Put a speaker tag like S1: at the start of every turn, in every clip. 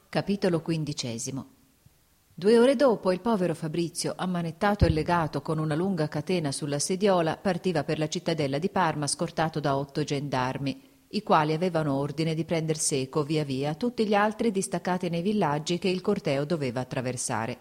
S1: Capitolo 15. 2 ore dopo il povero Fabrizio, ammanettato e legato con una lunga catena sulla sediola, partiva per la cittadella di Parma scortato da 8 gendarmi, i quali avevano ordine di prender seco via via tutti gli altri distaccati nei villaggi che il corteo doveva attraversare.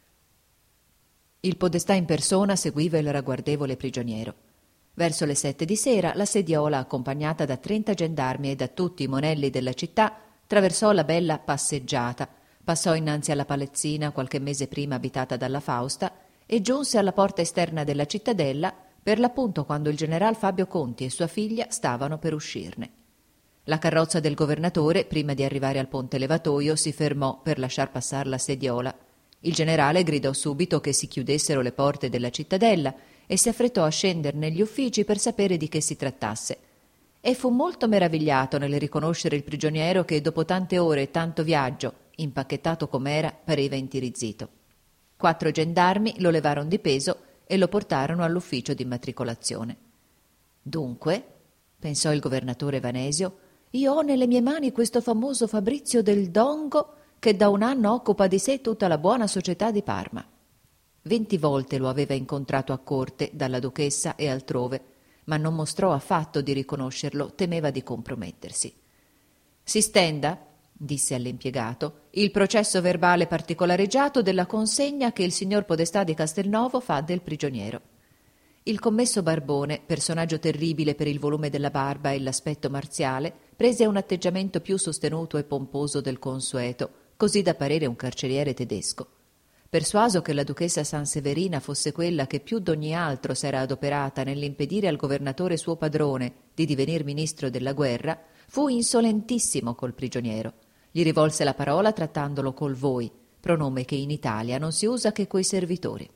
S1: Il podestà in persona seguiva il ragguardevole prigioniero. Verso le 7 di sera la sediola, accompagnata da 30 gendarmi e da tutti i monelli della città, attraversò la bella passeggiata, passò innanzi alla palazzina qualche mese prima abitata dalla Fausta e giunse alla porta esterna della cittadella per l'appunto quando il general Fabio Conti e sua figlia stavano per uscirne. La carrozza del governatore, prima di arrivare al ponte levatoio, si fermò per lasciar passar la sediola. Il generale gridò subito che si chiudessero le porte della cittadella e si affrettò a scendere negli uffici per sapere di che si trattasse. E fu molto meravigliato nel riconoscere il prigioniero che, dopo tante ore e tanto viaggio, impacchettato com'era, pareva intirizzito. 4 gendarmi lo levarono di peso e lo portarono all'ufficio di immatricolazione. «Dunque», pensò il governatore Vanesio, «io ho nelle mie mani questo famoso Fabrizio del Dongo che da un anno occupa di sé tutta la buona società di Parma». 20 volte lo aveva incontrato a corte, dalla duchessa e altrove, ma non mostrò affatto di riconoscerlo, temeva di compromettersi. «Si stenda», disse all'impiegato, «il processo verbale particolareggiato della consegna che il signor Podestà di Castelnovo fa del prigioniero». Il commesso Barbone, personaggio terribile per il volume della barba e l'aspetto marziale, prese un atteggiamento più sostenuto e pomposo del consueto, così da parere un carceriere tedesco. Persuaso che la duchessa Sanseverina fosse quella che più d'ogni altro s'era adoperata nell'impedire al governatore suo padrone di divenir ministro della guerra, fu insolentissimo col prigioniero. Gli rivolse la parola trattandolo col voi, pronome che in Italia non si usa che coi servitori.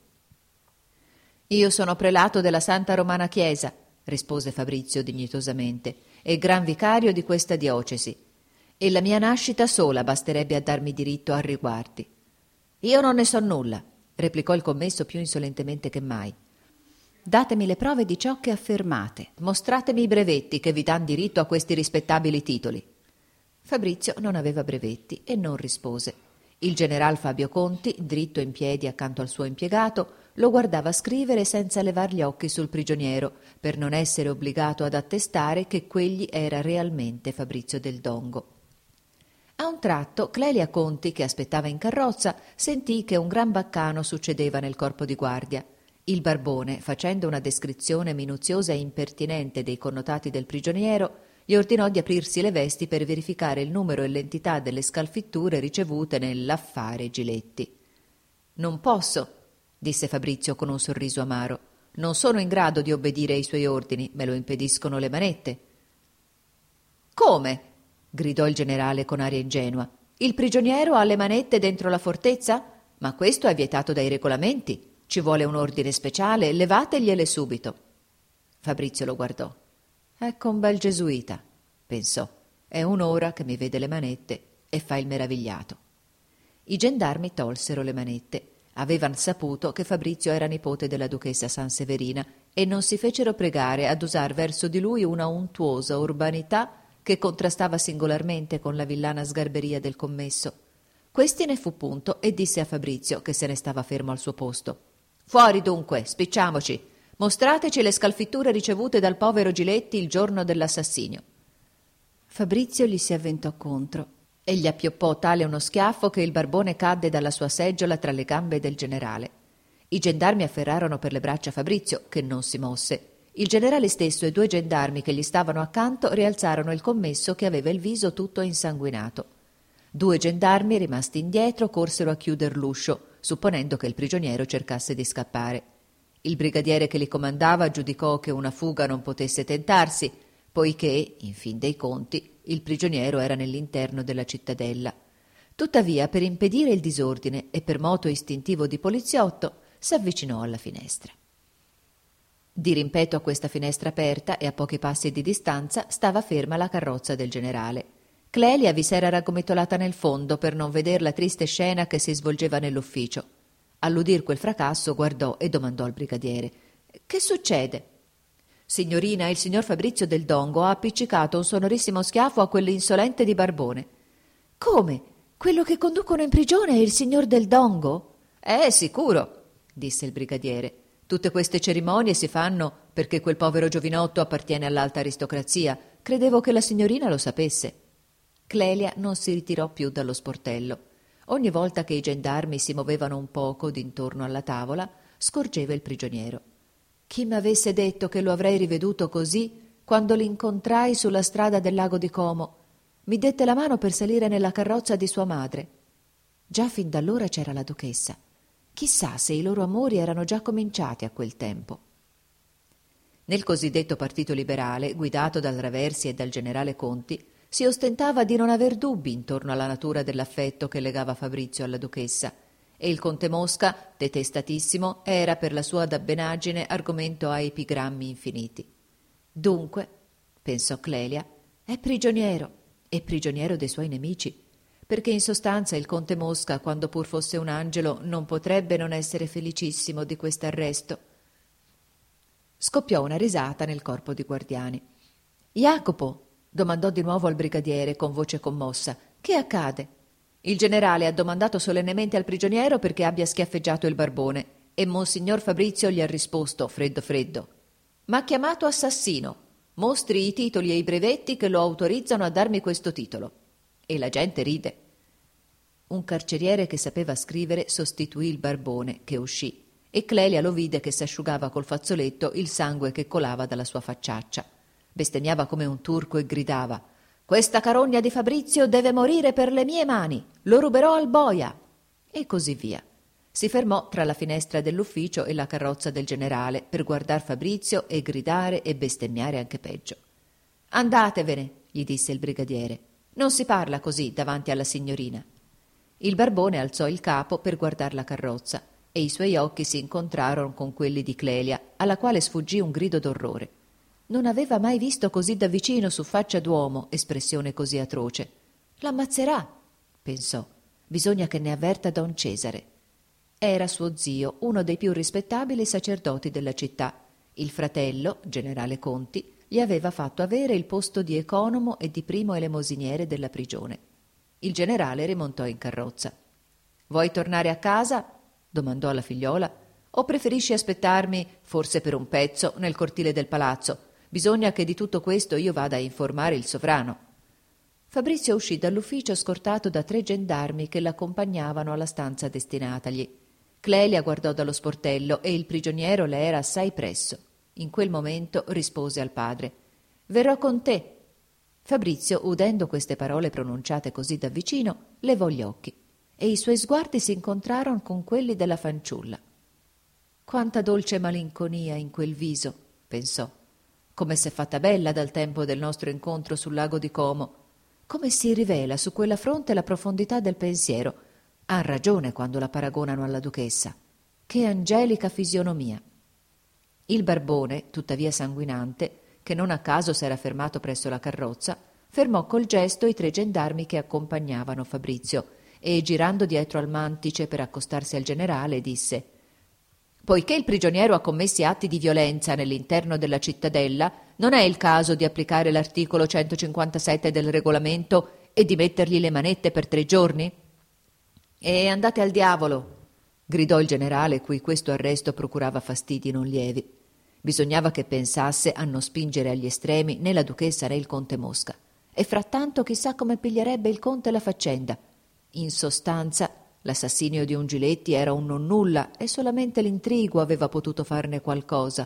S1: «Io sono prelato della Santa Romana Chiesa», rispose Fabrizio dignitosamente, «e gran vicario di questa diocesi, e la mia nascita sola basterebbe a darmi diritto a riguardi». «Io non ne so nulla», replicò il commesso più insolentemente che mai. «Datemi le prove di ciò che affermate, mostratemi i brevetti che vi dan diritto a questi rispettabili titoli». Fabrizio non aveva brevetti e non rispose. Il general Fabio Conti, dritto in piedi accanto al suo impiegato, lo guardava scrivere senza levar gli occhi sul prigioniero, per non essere obbligato ad attestare che quegli era realmente Fabrizio del Dongo. A un tratto Clelia Conti, che aspettava in carrozza, sentì che un gran baccano succedeva nel corpo di guardia. Il barbone, facendo una descrizione minuziosa e impertinente dei connotati del prigioniero, gli ordinò di aprirsi le vesti per verificare il numero e l'entità delle scalfitture ricevute nell'affare Giletti. «Non posso», disse Fabrizio con un sorriso amaro. «Non sono in grado di obbedire ai suoi ordini, me lo impediscono le manette». «Come?» gridò il generale con aria ingenua. «Il prigioniero ha le manette dentro la fortezza? Ma questo è vietato dai regolamenti. Ci vuole un ordine speciale, levategliele subito». Fabrizio lo guardò. «Ecco un bel gesuita», pensò. «È un'ora che mi vede le manette e fa il meravigliato». I gendarmi tolsero le manette. Avevan saputo che Fabrizio era nipote della duchessa Sanseverina e non si fecero pregare ad usar verso di lui una untuosa urbanità che contrastava singolarmente con la villana sgarberia del commesso. Questi ne fu punto e disse a Fabrizio, che se ne stava fermo al suo posto: «Fuori dunque, spicciamoci! Mostrateci le scalfitture ricevute dal povero Giletti il giorno dell'assassinio». Fabrizio gli si avventò contro e gli appioppò tale uno schiaffo che il barbone cadde dalla sua seggiola tra le gambe del generale. I gendarmi afferrarono per le braccia Fabrizio, che non si mosse. Il generale stesso e 2 gendarmi che gli stavano accanto rialzarono il commesso che aveva il viso tutto insanguinato. 2 gendarmi, rimasti indietro, corsero a chiuder l'uscio, supponendo che il prigioniero cercasse di scappare. Il brigadiere che li comandava giudicò che una fuga non potesse tentarsi, poiché, in fin dei conti, il prigioniero era nell'interno della cittadella. Tuttavia, per impedire il disordine e per moto istintivo di poliziotto, s'avvicinò alla finestra. Di rimpetto a questa finestra aperta e a pochi passi di distanza stava ferma la carrozza del generale. Clelia vi s'era raggomitolata nel fondo per non veder la triste scena che si svolgeva nell'ufficio. All'udir quel fracasso guardò e domandò al brigadiere: «Che succede?» «Signorina, il signor Fabrizio del Dongo ha appiccicato un sonorissimo schiaffo a quell'insolente di Barbone». «Come? quello che conducono in prigione è il signor Del Dongo? Sicuro, disse il brigadiere. Tutte queste cerimonie si fanno perché quel povero giovinotto appartiene all'alta aristocrazia. Credevo che la signorina lo sapesse. Clelia non si ritirò più dallo sportello. Ogni volta che i gendarmi si muovevano un poco d'intorno alla tavola, scorgeva il prigioniero. Chi m'avesse detto che lo avrei riveduto così quando l'incontrai sulla strada del lago di Como? Mi dette la mano per salire nella carrozza di sua madre. Già fin d'allora c'era la duchessa. Chissà se i loro amori erano già cominciati a quel tempo. Nel cosiddetto partito liberale, guidato dal Raversi e dal generale Conti, si ostentava di non aver dubbi intorno alla natura dell'affetto che legava Fabrizio alla duchessa, e il conte Mosca, detestatissimo, era per la sua dabbenaggine argomento a epigrammi infiniti. Dunque, pensò Clelia, è prigioniero dei suoi nemici, perché in sostanza il conte Mosca, quando pur fosse un angelo, non potrebbe non essere felicissimo di quest'arresto. Scoppiò una risata nel corpo di guardiani. Jacopo, domandò di nuovo al brigadiere con voce commossa, che accade? Il generale ha domandato solennemente al prigioniero perché abbia schiaffeggiato il barbone e monsignor Fabrizio gli ha risposto freddo. M'ha chiamato assassino. Mostri i titoli e i brevetti che lo autorizzano a darmi questo titolo. E la gente ride. Un carceriere che sapeva scrivere sostituì il barbone, che uscì, e Clelia lo vide che s'asciugava col fazzoletto il sangue che colava dalla sua facciaccia. Bestemmiava come un turco e gridava: «Questa carogna di Fabrizio deve morire per le mie mani! Lo ruberò al boia!» E così via. Si fermò tra la finestra dell'ufficio e la carrozza del generale per guardar Fabrizio e gridare e bestemmiare anche peggio. «Andatevene», gli disse il brigadiere. «Non si parla così davanti alla signorina». Il barbone alzò il capo per guardar la carrozza e i suoi occhi si incontrarono con quelli di Clelia, alla quale sfuggì un grido d'orrore. Non aveva mai visto così da vicino su faccia d'uomo espressione così atroce. «L'ammazzerà», pensò. «Bisogna che ne avverta don Cesare». Era suo zio, uno dei più rispettabili sacerdoti della città. Il fratello, generale Conti, gli aveva fatto avere il posto di economo e di primo elemosiniere della prigione. Il generale rimontò in carrozza. «Vuoi tornare a casa?» domandò alla figliola. «O preferisci aspettarmi, forse per un pezzo, nel cortile del palazzo? Bisogna che di tutto questo io vada a informare il sovrano». Fabrizio uscì dall'ufficio scortato da 3 gendarmi che l'accompagnavano alla stanza destinatagli. Clelia guardò dallo sportello e il prigioniero le era assai presso. In quel momento rispose al padre: «Verrò con te». Fabrizio, udendo queste parole pronunciate così da vicino, levò gli occhi e i suoi sguardi si incontrarono con quelli della fanciulla. Quanta dolce malinconia in quel viso, pensò. Come s'è fatta bella dal tempo del nostro incontro sul lago di Como. Come si rivela su quella fronte la profondità del pensiero. Han ragione quando la paragonano alla duchessa. Che angelica fisionomia. Il barbone, tuttavia sanguinante, che non a caso s'era fermato presso la carrozza, fermò col gesto i 3 gendarmi che accompagnavano Fabrizio e, girando dietro al mantice per accostarsi al generale, disse: «Poiché il prigioniero ha commessi atti di violenza nell'interno della cittadella, non è il caso di applicare l'articolo 157 del regolamento e di mettergli le manette per 3 giorni?» «E andate al diavolo!» gridò il generale, cui questo arresto procurava fastidi non lievi. Bisognava che pensasse a non spingere agli estremi né la duchessa né il conte Mosca. E frattanto chissà come piglierebbe il conte la faccenda. In sostanza, l'assassinio di un Giletti era un nonnulla e solamente l'intrigo aveva potuto farne qualcosa.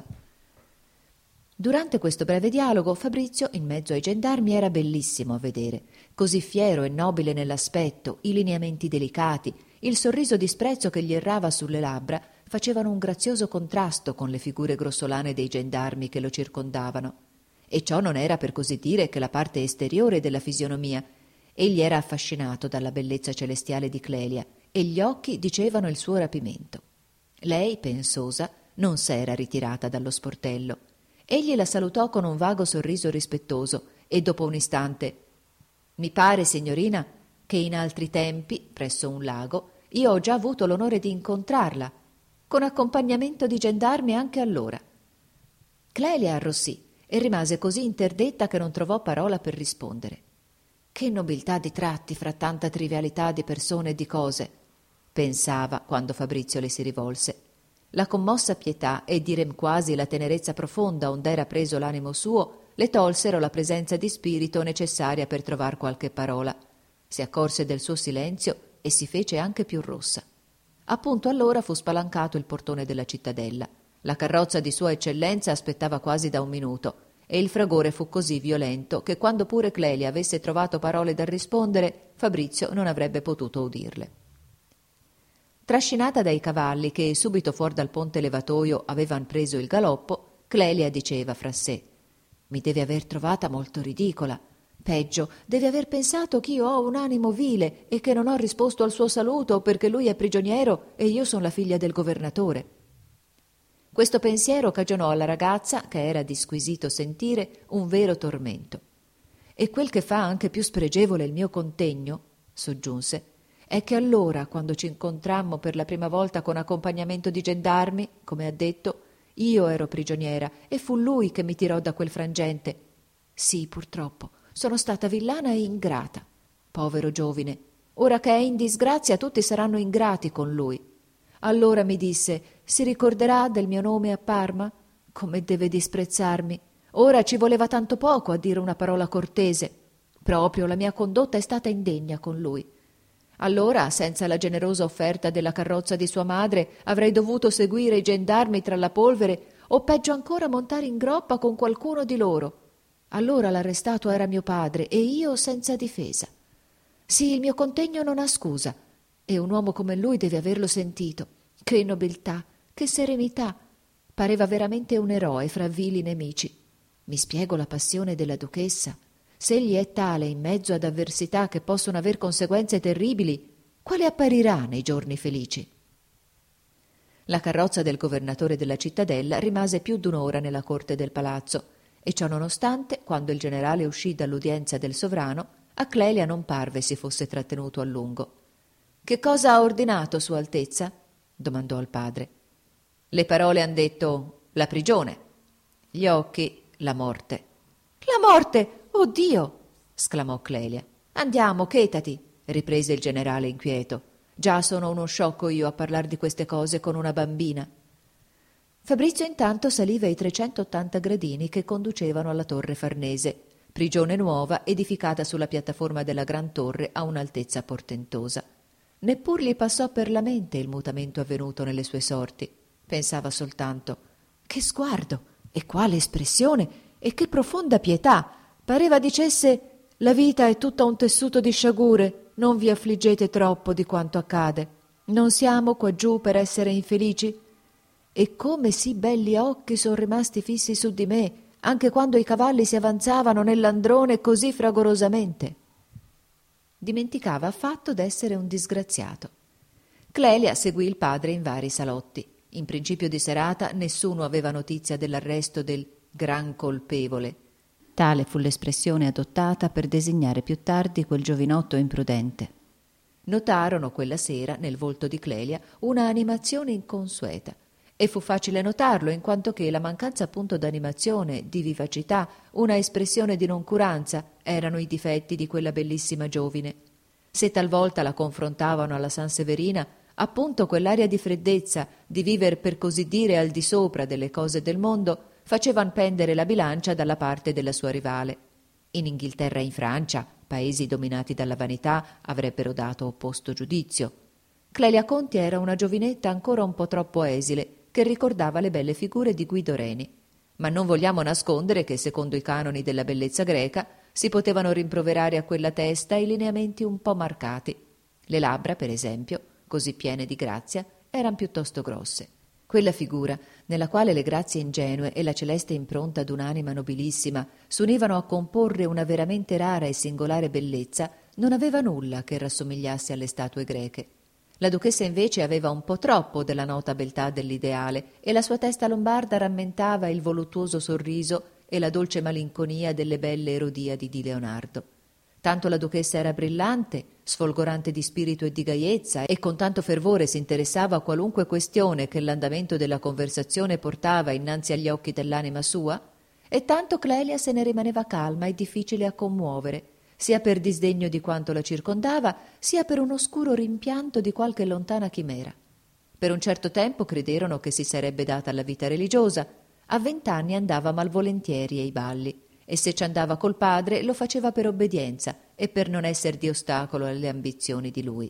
S1: Durante questo breve dialogo Fabrizio, in mezzo ai gendarmi, era bellissimo a vedere, così fiero e nobile nell'aspetto, i lineamenti delicati, il sorriso di sprezzo che gli errava sulle labbra facevano un grazioso contrasto con le figure grossolane dei gendarmi che lo circondavano. E ciò non era, per così dire, che la parte esteriore della fisionomia. Egli era affascinato dalla bellezza celestiale di Clelia e gli occhi dicevano il suo rapimento. Lei, pensosa, non s'era ritirata dallo sportello. Egli la salutò con un vago sorriso rispettoso e dopo un istante: «Mi pare, signorina, che in altri tempi, presso un lago, io ho già avuto l'onore di incontrarla, con accompagnamento di gendarmi anche allora». Clelia arrossì e rimase così interdetta che non trovò parola per rispondere. Che nobiltà di tratti fra tanta trivialità di persone e di cose, pensava quando Fabrizio le si rivolse. La commossa pietà e direm quasi la tenerezza profonda ond'era preso l'animo suo le tolsero la presenza di spirito necessaria per trovar qualche parola. Si accorse del suo silenzio e si fece anche più rossa. Appunto allora fu spalancato il portone della cittadella. La carrozza di Sua Eccellenza aspettava quasi da un minuto e il fragore fu così violento che quando pure Clelia avesse trovato parole da rispondere, Fabrizio non avrebbe potuto udirle. Trascinata dai cavalli che subito fuor dal ponte levatoio avevan preso il galoppo, Clelia diceva fra sé: «Mi deve aver trovata molto ridicola. Peggio, deve aver pensato ch'io ho un animo vile e che non ho risposto al suo saluto perché lui è prigioniero e io son la figlia del governatore». Questo pensiero cagionò alla ragazza, che era di squisito sentire, un vero tormento. «E quel che fa anche più spregevole il mio contegno», soggiunse, «è che allora, quando ci incontrammo per la prima volta con accompagnamento di gendarmi, come ha detto, io ero prigioniera e fu lui che mi tirò da quel frangente. Sì, purtroppo, sono stata villana e ingrata. Povero giovine, ora che è in disgrazia tutti saranno ingrati con lui. Allora mi disse: si ricorderà del mio nome a Parma? Come deve disprezzarmi. Ora ci voleva tanto poco a dire una parola cortese. Proprio la mia condotta è stata indegna con lui. Allora, senza la generosa offerta della carrozza di sua madre, avrei dovuto seguire i gendarmi tra la polvere o peggio ancora montare in groppa con qualcuno di loro. Allora l'arrestato era mio padre e io senza difesa. Sì, il mio contegno non ha scusa e un uomo come lui deve averlo sentito. Che nobiltà, che serenità. Pareva veramente un eroe fra vili nemici. Mi spiego la passione della duchessa. Se egli è tale in mezzo ad avversità che possono aver conseguenze terribili, quale apparirà nei giorni felici? La carrozza del governatore della cittadella rimase più d'un'ora nella corte del palazzo e ciò nonostante, quando il generale uscì dall'udienza del sovrano, a Clelia non parve si fosse trattenuto a lungo. «Che cosa ha ordinato Sua Altezza?» domandò al padre. «Le parole han detto la prigione, gli occhi la morte». «La morte! Oh Dio!» sclamò Clelia. «Andiamo, chetati», riprese il generale inquieto. «Già sono uno sciocco io a parlar di queste cose con una bambina». Fabrizio intanto saliva i 380 gradini che conducevano alla Torre Farnese, prigione nuova edificata sulla piattaforma della Gran Torre a un'altezza portentosa. Neppur gli passò per la mente il mutamento avvenuto nelle sue sorti. Pensava soltanto: «Che sguardo! E quale espressione! E che profonda pietà! Pareva dicesse: la vita è tutta un tessuto di sciagure, non vi affliggete troppo di quanto accade. Non siamo quaggiù per essere infelici? E come sì belli occhi son rimasti fissi su di me, anche quando i cavalli si avanzavano nell'androne così fragorosamente». Dimenticava affatto d'essere un disgraziato. Clelia seguì il padre in vari salotti. In principio di serata nessuno aveva notizia dell'arresto del gran colpevole. Tale fu l'espressione adottata per designare più tardi quel giovinotto imprudente. Notarono quella sera nel volto di Clelia una animazione inconsueta, e fu facile notarlo in quanto che la mancanza appunto d'animazione, di vivacità, una espressione di noncuranza erano i difetti di quella bellissima giovine. Se talvolta la confrontavano alla Sanseverina, appunto quell'aria di freddezza, di viver per così dire al di sopra delle cose del mondo, facevan pendere la bilancia dalla parte della sua rivale. In Inghilterra e in Francia, paesi dominati dalla vanità, avrebbero dato opposto giudizio. Clelia Conti era una giovinetta ancora un po' troppo esile, che ricordava le belle figure di Guido Reni. Ma non vogliamo nascondere che, secondo i canoni della bellezza greca, si potevano rimproverare a quella testa i lineamenti un po' marcati. Le labbra, per esempio, così piene di grazia, eran piuttosto grosse. Quella figura, nella quale le grazie ingenue e la celeste impronta d'un'anima nobilissima s'univano a comporre una veramente rara e singolare bellezza, non aveva nulla che rassomigliasse alle statue greche. La duchessa invece aveva un po' troppo della nota beltà dell'ideale e la sua testa lombarda rammentava il voluttuoso sorriso e la dolce malinconia delle belle Erodiadi di Leonardo. Tanto la duchessa era brillante, sfolgorante di spirito e di gaiezza, e con tanto fervore si interessava a qualunque questione che l'andamento della conversazione portava innanzi agli occhi dell'anima sua, e tanto Clelia se ne rimaneva calma e difficile a commuovere, sia per disdegno di quanto la circondava, sia per un oscuro rimpianto di qualche lontana chimera. Per un certo tempo crederono che si sarebbe data alla vita religiosa. A 20 anni andava malvolentieri ai balli, e se ci andava col padre lo faceva per obbedienza e per non esser di ostacolo alle ambizioni di lui.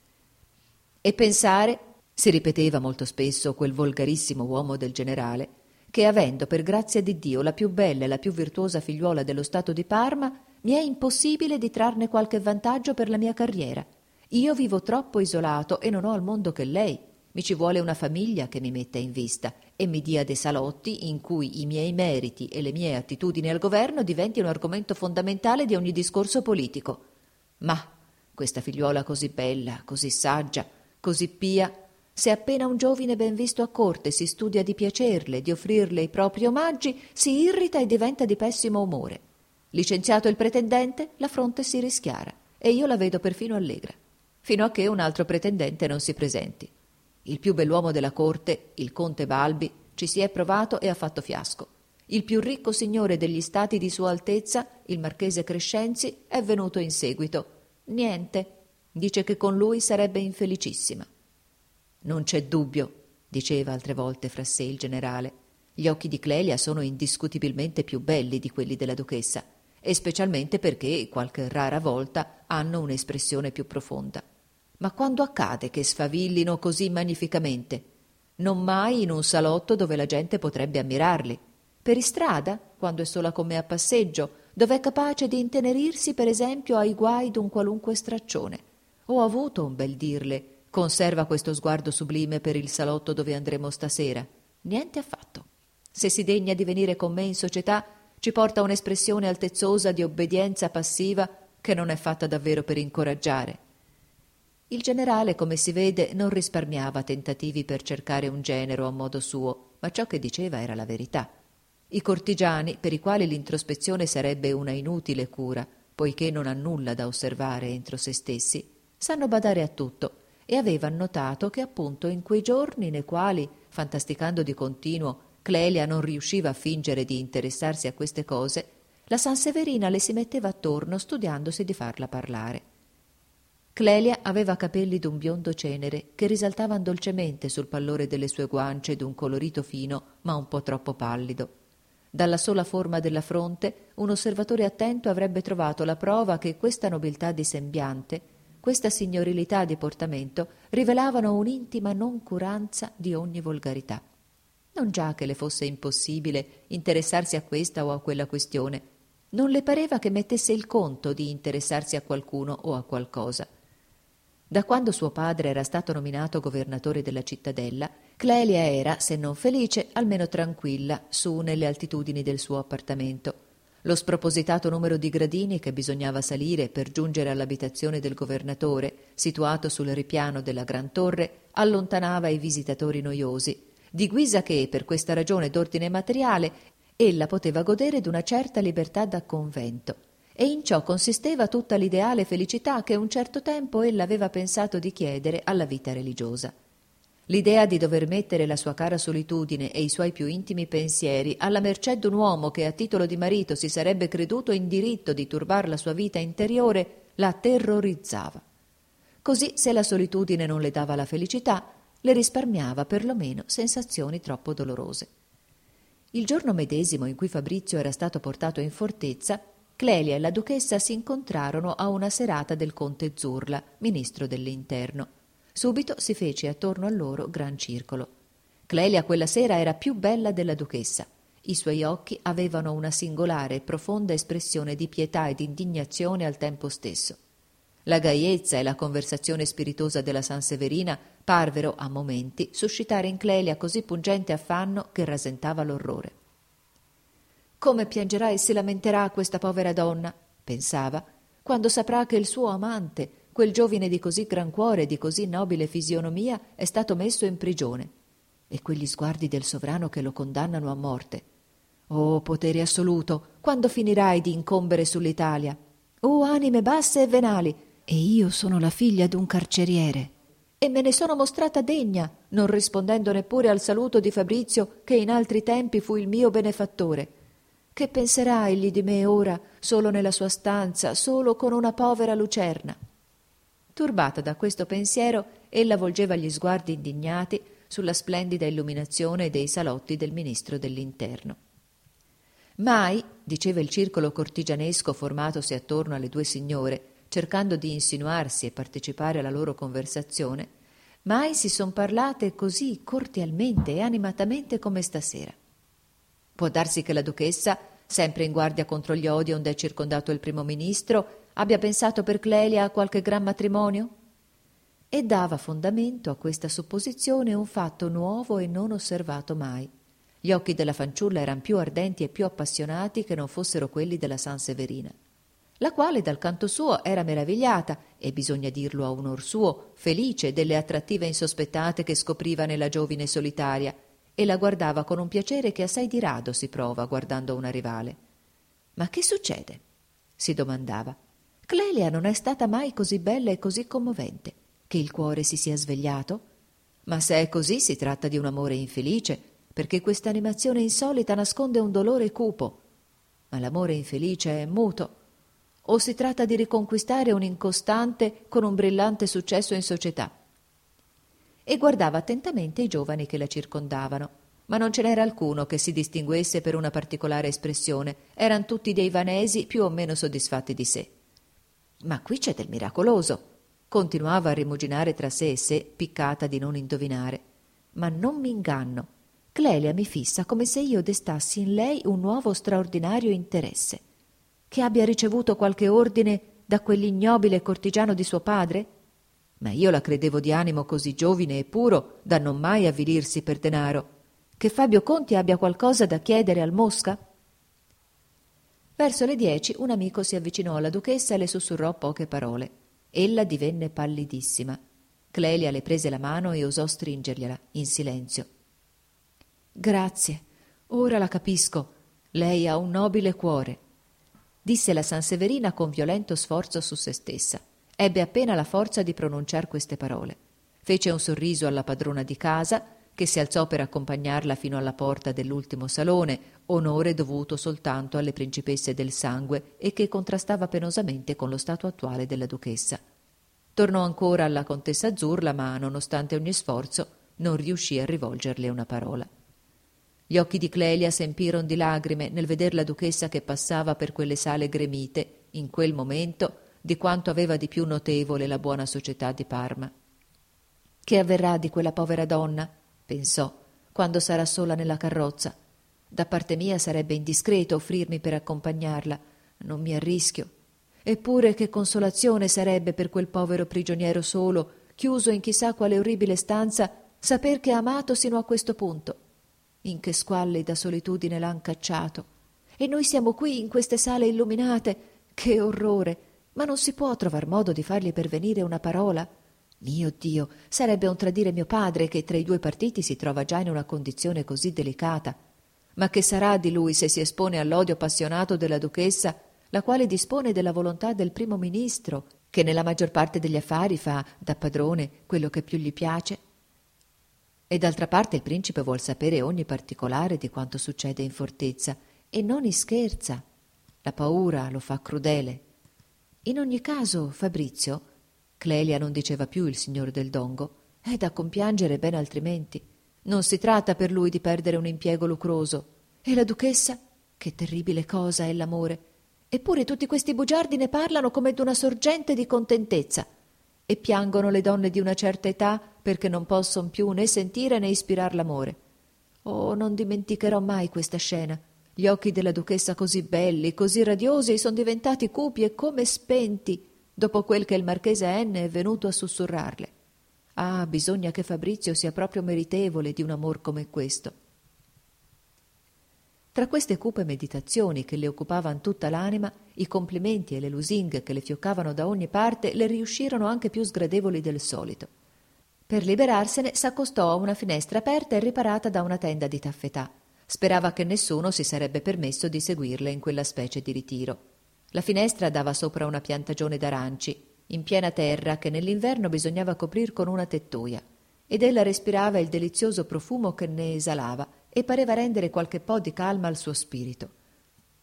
S1: E pensare, si ripeteva molto spesso quel volgarissimo uomo del generale, che avendo per grazia di Dio la più bella e la più virtuosa figliuola dello stato di Parma, mi è impossibile di trarne qualche vantaggio per la mia carriera. Io vivo troppo isolato e non ho al mondo che lei. Mi ci vuole una famiglia che mi metta in vista e mi dia dei salotti in cui i miei meriti e le mie attitudini al governo diventino argomento fondamentale di ogni discorso politico. Ma questa figliuola così bella, così saggia, così pia, se appena un giovine ben visto a corte si studia di piacerle, di offrirle i propri omaggi, si irrita e diventa di pessimo umore. Licenziato il pretendente, la fronte si rischiara e io la vedo perfino allegra, fino a che un altro pretendente non si presenti. Il più bell'uomo della corte, il conte Balbi, ci si è provato e ha fatto fiasco. Il più ricco signore degli stati di Sua Altezza, il marchese Crescenzi, è venuto in seguito. Niente. Dice che con lui sarebbe infelicissima. Non c'è dubbio, diceva altre volte fra sé il generale. Gli occhi di Clelia sono indiscutibilmente più belli di quelli della duchessa, e specialmente perché, qualche rara volta, hanno un'espressione più profonda. Ma quando accade che sfavillino così magnificamente? Non mai in un salotto dove la gente potrebbe ammirarli. Per istrada, quando è sola con me a passeggio, dove è capace di intenerirsi, per esempio, ai guai d'un qualunque straccione. Ho avuto un bel dirle: conserva questo sguardo sublime per il salotto dove andremo stasera. Niente affatto. Se si degna di venire con me in società, ci porta un'espressione altezzosa di obbedienza passiva che non è fatta davvero per incoraggiare. Il generale, come si vede, non risparmiava tentativi per cercare un genero a modo suo, ma ciò che diceva era la verità. I cortigiani, per i quali l'introspezione sarebbe una inutile cura, poiché non ha nulla da osservare entro se stessi, sanno badare a tutto, e avevan notato che appunto in quei giorni nei quali, fantasticando di continuo, Clelia non riusciva a fingere di interessarsi a queste cose, la Sanseverina le si metteva attorno studiandosi di farla parlare. Clelia aveva capelli d'un biondo cenere che risaltavan dolcemente sul pallore delle sue guance d'un colorito fino ma un po' troppo pallido. Dalla sola forma della fronte un osservatore attento avrebbe trovato la prova che questa nobiltà di sembiante, questa signorilità di portamento rivelavano un'intima noncuranza di ogni volgarità. Non già che le fosse impossibile interessarsi a questa o a quella questione, non le pareva che mettesse il conto di interessarsi a qualcuno o a qualcosa. Da quando suo padre era stato nominato governatore della cittadella, Clelia era, se non felice, almeno tranquilla su nelle altitudini del suo appartamento. Lo spropositato numero di gradini che bisognava salire per giungere all'abitazione del governatore, situato sul ripiano della gran torre, allontanava i visitatori noiosi, di guisa che, per questa ragione d'ordine materiale, ella poteva godere d'una certa libertà da convento, e in ciò consisteva tutta l'ideale felicità che un certo tempo ella aveva pensato di chiedere alla vita religiosa. L'idea di dover mettere la sua cara solitudine e i suoi più intimi pensieri alla mercé d'un uomo che a titolo di marito si sarebbe creduto in diritto di turbar la sua vita interiore la terrorizzava. Così, se la solitudine non le dava la felicità, le risparmiava perlomeno sensazioni troppo dolorose. Il giorno medesimo in cui Fabrizio era stato portato in fortezza, Clelia e la duchessa si incontrarono a una serata del conte Zurla, ministro dell'interno. Subito si fece attorno a loro gran circolo. Clelia quella sera era più bella della duchessa. I suoi occhi avevano una singolare e profonda espressione di pietà e di indignazione al tempo stesso. La gaiezza e la conversazione spiritosa della Sanseverina parvero, a momenti, suscitare in Clelia così pungente affanno che rasentava l'orrore. «Come piangerà e si lamenterà questa povera donna», pensava, «quando saprà che il suo amante, quel giovine di così gran cuore e di così nobile fisionomia, è stato messo in prigione. E quegli sguardi del sovrano che lo condannano a morte. Oh, potere assoluto, quando finirai di incombere sull'Italia? Oh, anime basse e venali, e io sono la figlia d'un carceriere. E me ne sono mostrata degna, non rispondendo neppure al saluto di Fabrizio, che in altri tempi fu il mio benefattore. Che penserà egli di me ora, solo nella sua stanza, solo con una povera lucerna? Turbata da questo pensiero, ella volgeva gli sguardi indignati sulla splendida illuminazione dei salotti del ministro dell'Interno. Mai, diceva il circolo cortigianesco formatosi attorno alle due signore, cercando di insinuarsi e partecipare alla loro conversazione, mai si son parlate così cordialmente e animatamente come stasera. Può darsi che la duchessa, sempre in guardia contro gli odi onde è circondato il primo ministro, abbia pensato per Clelia a qualche gran matrimonio? E dava fondamento a questa supposizione un fatto nuovo e non osservato mai. Gli occhi della fanciulla eran più ardenti e più appassionati che non fossero quelli della Sanseverina, la quale dal canto suo era meravigliata, e bisogna dirlo a onor suo, felice delle attrattive insospettate che scopriva nella giovine solitaria, e la guardava con un piacere che assai di rado si prova guardando una rivale. «Ma che succede?» si domandava. «Clelia non è stata mai così bella e così commovente, che il cuore si sia svegliato? Ma se è così si tratta di un amore infelice, perché questa animazione insolita nasconde un dolore cupo. Ma l'amore infelice è muto. O si tratta di riconquistare un incostante con un brillante successo in società?» E guardava attentamente i giovani che la circondavano, ma non ce n'era alcuno che si distinguesse per una particolare espressione, eran tutti dei vanesi più o meno soddisfatti di sé. «Ma qui c'è del miracoloso», continuava a rimuginare tra sé e sé, piccata di non indovinare. «Ma non m'inganno. Clelia mi fissa come se io destassi in lei un nuovo straordinario interesse. Che abbia ricevuto qualche ordine da quell'ignobile cortigiano di suo padre? Ma io la credevo di animo così giovine e puro da non mai avvilirsi per denaro. Che Fabio Conti abbia qualcosa da chiedere al Mosca?» Verso le 10 un amico si avvicinò alla duchessa e le sussurrò poche parole. Ella divenne pallidissima. Clelia le prese la mano e osò stringergliela in silenzio. «Grazie, ora la capisco. Lei ha un nobile cuore», disse la Sanseverina con violento sforzo su se stessa. Ebbe appena la forza di pronunciar queste parole. Fece un sorriso alla padrona di casa, che si alzò per accompagnarla fino alla porta dell'ultimo salone, onore dovuto soltanto alle principesse del sangue e che contrastava penosamente con lo stato attuale della duchessa. Tornò ancora alla contessa Zurla, ma, nonostante ogni sforzo, non riuscì a rivolgerle una parola. Gli occhi di Clelia s'empiron di lagrime nel veder la duchessa che passava per quelle sale gremite, in quel momento, di quanto aveva di più notevole la buona società di Parma. «Che avverrà di quella povera donna?» pensò, «quando sarà sola nella carrozza? Da parte mia sarebbe indiscreto offrirmi per accompagnarla, non mi arrischio. Eppure che consolazione sarebbe per quel povero prigioniero solo, chiuso in chissà quale orribile stanza, saper che ha amato sino a questo punto. In che squallida solitudine l'han cacciato. E noi siamo qui in queste sale illuminate. Che orrore! Ma non si può trovar modo di fargli pervenire una parola? Mio Dio, sarebbe un tradire mio padre, che tra i due partiti si trova già in una condizione così delicata. Ma che sarà di lui se si espone all'odio appassionato della duchessa, la quale dispone della volontà del primo ministro, che nella maggior parte degli affari fa da padrone quello che più gli piace? E d'altra parte il principe vuol sapere ogni particolare di quanto succede in fortezza, e non ischerza. La paura lo fa crudele. In ogni caso, Fabrizio, Clelia non diceva più il signor del Dongo, è da compiangere ben altrimenti. Non si tratta per lui di perdere un impiego lucroso. E la duchessa? Che terribile cosa è l'amore. Eppure tutti questi bugiardi ne parlano come d'una sorgente di contentezza. E piangono le donne di una certa età perché non posson più né sentire né ispirar l'amore. Oh, non dimenticherò mai questa scena. Gli occhi della duchessa così belli, così radiosi, son diventati cupi e come spenti dopo quel che il marchese N è venuto a sussurrarle. Ah, bisogna che Fabrizio sia proprio meritevole di un amor come questo. Tra queste cupe meditazioni che le occupavan tutta l'anima, i complimenti e le lusinghe che le fioccavano da ogni parte le riuscirono anche più sgradevoli del solito. Per liberarsene s'accostò a una finestra aperta e riparata da una tenda di taffetà. Sperava che nessuno si sarebbe permesso di seguirle in quella specie di ritiro. La finestra dava sopra una piantagione d'aranci, in piena terra, che nell'inverno bisognava coprir con una tettoia, ed ella respirava il delizioso profumo che ne esalava e pareva rendere qualche po' di calma al suo spirito.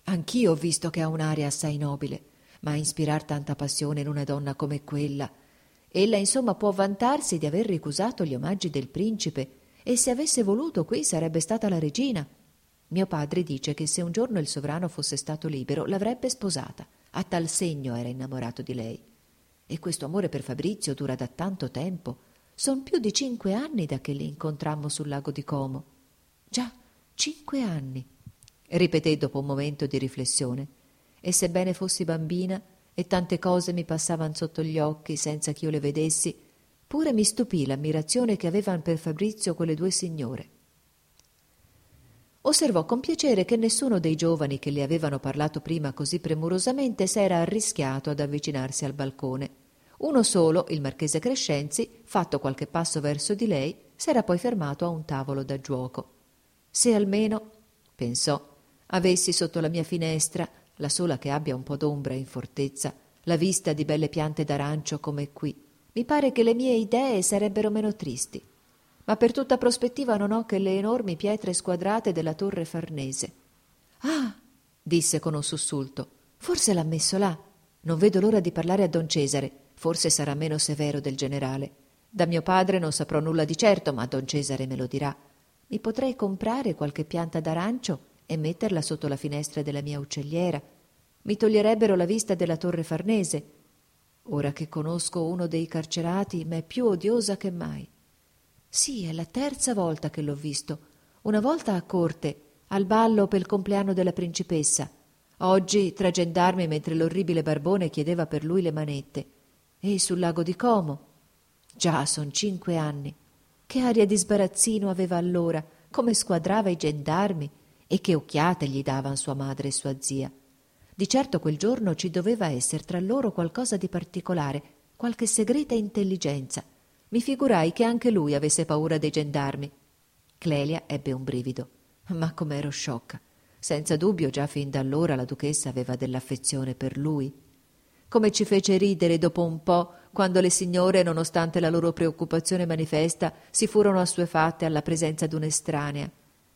S1: Anch'io ho visto che ha un'aria assai nobile, ma a ispirar tanta passione in una donna come quella. Ella insomma può vantarsi di aver ricusato gli omaggi del principe, e se avesse voluto qui sarebbe stata la regina. Mio padre dice che se un giorno il sovrano fosse stato libero l'avrebbe sposata, a tal segno era innamorato di lei. E questo amore per Fabrizio dura da tanto tempo. Son più di 5 anni da che li incontrammo sul lago di Como. Già, 5 anni, ripeté dopo un momento di riflessione, e sebbene fossi bambina e tante cose mi passavan sotto gli occhi senza ch'io le vedessi, pure mi stupì l'ammirazione che avevan per Fabrizio quelle due signore. Osservò con piacere che nessuno dei giovani che le avevano parlato prima così premurosamente s'era arrischiato ad avvicinarsi al balcone. Uno solo, il marchese Crescenzi, fatto qualche passo verso di lei, s'era poi fermato a un tavolo da giuoco. Se almeno, pensò, avessi sotto la mia finestra, la sola che abbia un po' d'ombra in fortezza, la vista di belle piante d'arancio come qui, mi pare che le mie idee sarebbero meno tristi. Ma per tutta prospettiva non ho che le enormi pietre squadrate della torre Farnese. «Ah!» disse con un sussulto. «Forse l'ha messo là. Non vedo l'ora di parlare a don Cesare. Forse sarà meno severo del generale. Da mio padre non saprò nulla di certo, ma don Cesare me lo dirà. Mi potrei comprare qualche pianta d'arancio e metterla sotto la finestra della mia uccelliera. Mi toglierebbero la vista della torre Farnese. Ora che conosco uno dei carcerati, m'è più odiosa che mai. Sì, è la terza volta che l'ho visto. Una volta a corte, al ballo per il compleanno della principessa. Oggi tra gendarmi mentre l'orribile barbone chiedeva per lui le manette. E sul lago di Como. Già, son 5 anni. Che aria di sbarazzino aveva allora, come squadrava i gendarmi, e che occhiate gli davan sua madre e sua zia. Di certo quel giorno ci doveva esser tra loro qualcosa di particolare, qualche segreta intelligenza. Mi figurai che anche lui avesse paura dei gendarmi. Clelia ebbe un brivido. Ma com'ero sciocca! Senza dubbio già fin da allora la duchessa aveva dell'affezione per lui. Come ci fece ridere dopo un po', quando le signore, nonostante la loro preoccupazione manifesta, si furono assuefatte alla presenza d'un'estranea.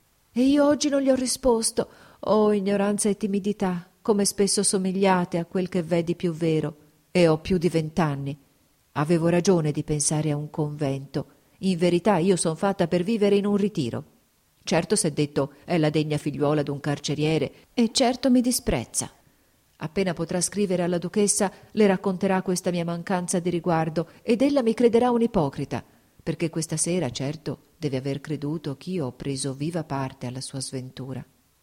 S1: E io oggi non gli ho risposto. Oh, ignoranza e timidità, come spesso somigliate a quel che v'è di più vero. E ho più di 20 anni. Avevo ragione di pensare a un convento. In verità io son fatta per vivere in un ritiro. Certo s'è detto è la degna figliuola d'un carceriere, e certo mi disprezza. Appena potrà scrivere alla duchessa le racconterà questa mia mancanza di riguardo ed ella mi crederà un ipocrita, perché questa sera, certo, deve aver creduto ch'io ho preso viva parte alla sua sventura.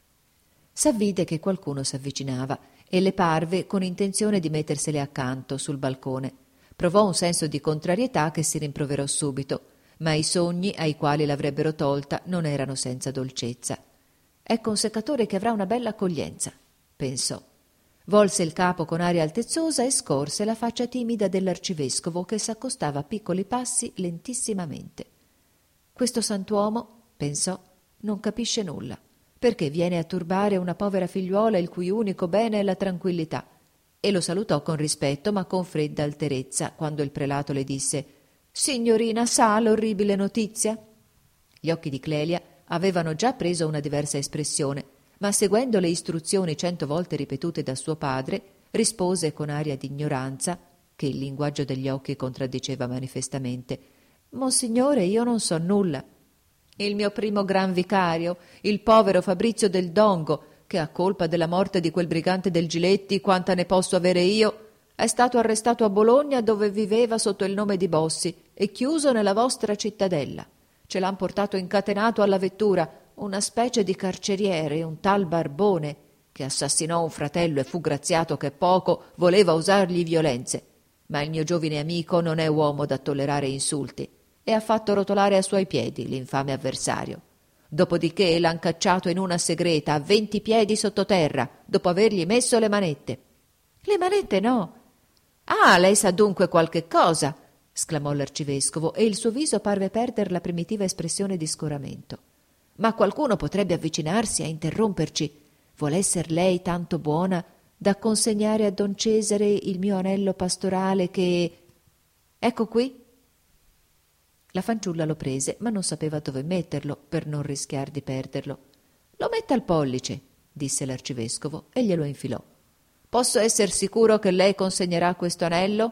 S1: S'avvide che qualcuno s'avvicinava e le parve con intenzione di mettersele accanto sul balcone. Provò un senso di contrarietà che si rimproverò subito, ma i sogni ai quali l'avrebbero tolta non erano senza dolcezza. Ecco un seccatore che avrà una bella accoglienza, pensò. Volse il capo con aria altezzosa e scorse la faccia timida dell'arcivescovo che s'accostava a piccoli passi lentissimamente. Questo sant'uomo, pensò, non capisce nulla, perché viene a turbare una povera figliuola il cui unico bene è la tranquillità, e lo salutò con rispetto ma con fredda alterezza quando il prelato le disse «Signorina, sa l'orribile notizia?» Gli occhi di Clelia avevano già preso una diversa espressione, ma seguendo le istruzioni 100 volte ripetute da suo padre, rispose con aria d'ignoranza, che il linguaggio degli occhi contraddiceva manifestamente: «Monsignore, io non so nulla. Il mio primo gran vicario, il povero Fabrizio del Dongo, che a colpa della morte di quel brigante del Giletti, quanta ne posso avere io, è stato arrestato a Bologna, dove viveva sotto il nome di Bossi, e chiuso nella vostra cittadella. Ce l'han portato incatenato alla vettura una specie di carceriere, un tal Barbone, che assassinò un fratello e fu graziato che poco voleva usargli violenze. Ma il mio giovine amico non è uomo da tollerare insulti e ha fatto rotolare a suoi piedi l'infame avversario. Dopodiché l'han cacciato in una segreta a 20 piedi sottoterra, dopo avergli messo le manette». «Le manette no». «Ah, lei sa dunque qualche cosa», sclamò l'arcivescovo, e il suo viso parve perder la primitiva espressione di scoramento. «Ma qualcuno potrebbe avvicinarsi a interromperci. Vuol esser lei tanto buona da consegnare a don Cesare il mio anello pastorale che... Ecco qui». La fanciulla lo prese, ma non sapeva dove metterlo per non rischiar di perderlo. «Lo metta al pollice», disse l'arcivescovo e glielo infilò. «Posso esser sicuro che lei consegnerà questo anello?»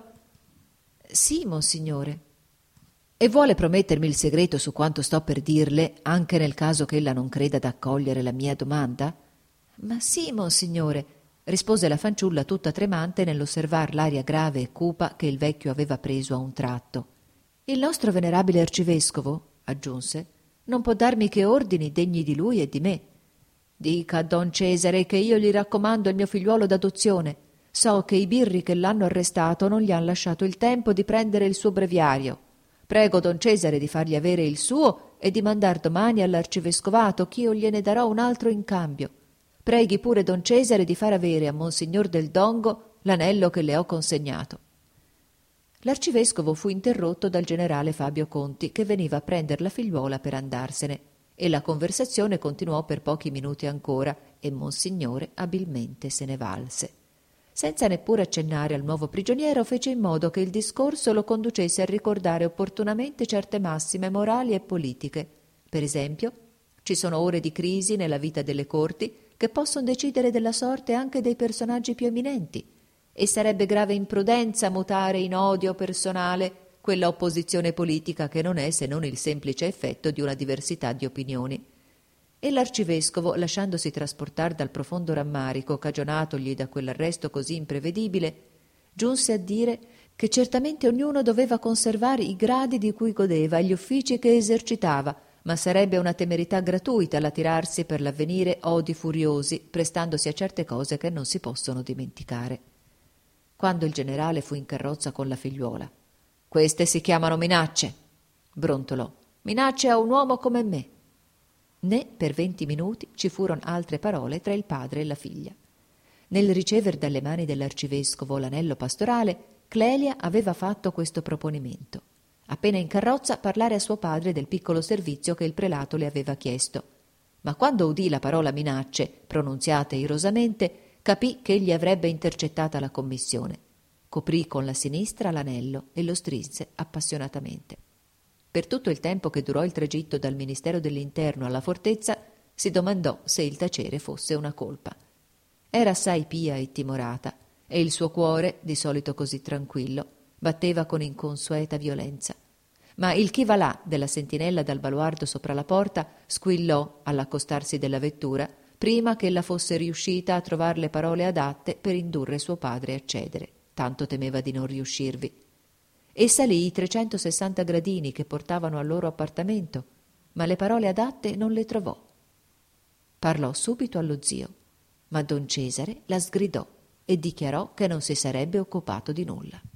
S1: «Sì, monsignore». «E vuole promettermi il segreto su quanto sto per dirle, anche nel caso che ella non creda d'accogliere la mia domanda?» «Ma sì, monsignore», rispose la fanciulla tutta tremante nell'osservar l'aria grave e cupa che il vecchio aveva preso a un tratto. «Il nostro venerabile arcivescovo», aggiunse, «non può darmi che ordini degni di lui e di me. Dica a don Cesare che io gli raccomando il mio figliuolo d'adozione. So che i birri che l'hanno arrestato non gli han lasciato il tempo di prendere il suo breviario. Prego don Cesare di fargli avere il suo e di mandar domani all'arcivescovato ch'io gliene darò un altro in cambio. Preghi pure don Cesare di far avere a monsignor del Dongo l'anello che le ho consegnato». L'arcivescovo fu interrotto dal generale Fabio Conti, che veniva a prender la figliuola per andarsene, e la conversazione continuò per pochi minuti ancora, e monsignore abilmente se ne valse. Senza neppure accennare al nuovo prigioniero, fece in modo che il discorso lo conducesse a ricordare opportunamente certe massime morali e politiche. Per esempio, ci sono ore di crisi nella vita delle corti che possono decidere della sorte anche dei personaggi più eminenti, e sarebbe grave imprudenza mutare in odio personale quella opposizione politica che non è se non il semplice effetto di una diversità di opinioni. E l'arcivescovo, lasciandosi trasportar dal profondo rammarico cagionatogli da quell'arresto così imprevedibile, giunse a dire che certamente ognuno doveva conservare i gradi di cui godeva e gli uffici che esercitava, ma sarebbe una temerità gratuita l'attirarsi per l'avvenire odi furiosi, prestandosi a certe cose che non si possono dimenticare. Quando il generale fu in carrozza con la figliuola: «Queste si chiamano minacce», brontolò, «minacce a un uomo come me». Né per 20 minuti ci furono altre parole tra il padre e la figlia. Nel ricever dalle mani dell'arcivescovo l'anello pastorale, Clelia aveva fatto questo proponimento: appena in carrozza parlare a suo padre del piccolo servizio che il prelato le aveva chiesto. Ma quando udì la parola minacce, pronunziata irosamente, capì che egli avrebbe intercettata la commissione. Coprì con la sinistra l'anello e lo strinse appassionatamente. Per tutto il tempo che durò il tragitto dal Ministero dell'Interno alla fortezza, si domandò se il tacere fosse una colpa. Era assai pia e timorata, e il suo cuore, di solito così tranquillo, batteva con inconsueta violenza. Ma il chi va là della sentinella dal baluardo sopra la porta squillò all'accostarsi della vettura, prima che ella fosse riuscita a trovar le parole adatte per indurre suo padre a cedere, tanto temeva di non riuscirvi. E salì i 360 gradini che portavano al loro appartamento, ma le parole adatte non le trovò. Parlò subito allo zio, ma don Cesare la sgridò e dichiarò che non si sarebbe occupato di nulla.